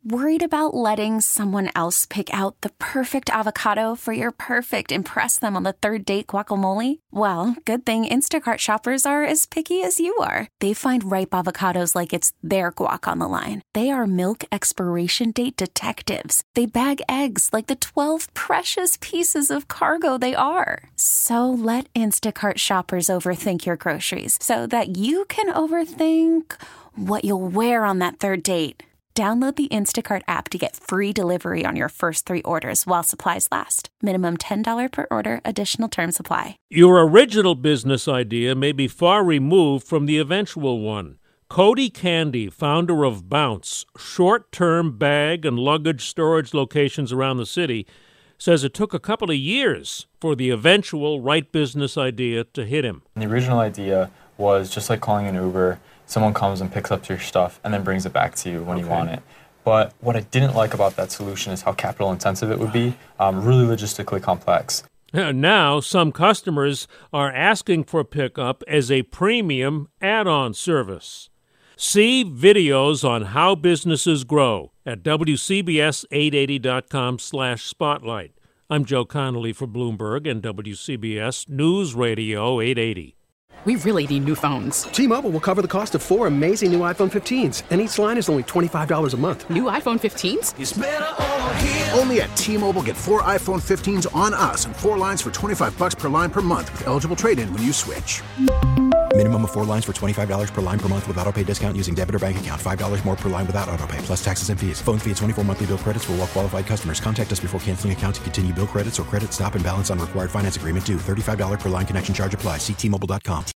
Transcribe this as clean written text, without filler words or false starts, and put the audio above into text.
Worried about letting someone else pick out the perfect avocado for your perfect impress them on the third date guacamole? Well, good thing Instacart shoppers are as picky as you are. They find ripe avocados like it's their guac on the line. They are milk expiration date detectives. They bag eggs like the 12 precious pieces of cargo they are. So let Instacart shoppers overthink your groceries so that you can overthink what you'll wear on that third date. Download the Instacart app to get free delivery on your first 3 orders while supplies last. Minimum $10 per order. Additional terms apply. Your original business idea may be far removed from the eventual one. Cody Candy, founder of Bounce, short-term bag and luggage storage locations around the city, says it took a couple of years for the eventual right business idea to hit him. The original idea was just like calling an Uber. Someone comes and picks up your stuff and then brings it back to you when you want it. But what I didn't like about that solution is how capital intensive it would be, really logistically complex. Now, some customers are asking for pickup as a premium add-on service. See videos on how businesses grow at WCBS880.com/spotlight. I'm Joe Connolly for Bloomberg and WCBS News Radio 880. We really need new phones. T-Mobile will cover the cost of 4 amazing new iPhone 15s, and each line is only $25 a month. New iPhone 15s? It's better over here. Only at T-Mobile, get 4 iPhone 15s on us and 4 lines for $25 per line per month with eligible trade-in when you switch. Minimum of 4 lines for $25 per line per month with autopay discount using debit or bank account. $5 more per line without autopay, plus taxes and fees. Phone fee at 24 monthly bill credits for well-qualified customers. Contact us before canceling account to continue bill credits or credit stop and balance on required finance agreement due. $35 per line connection charge applies. See T-Mobile.com.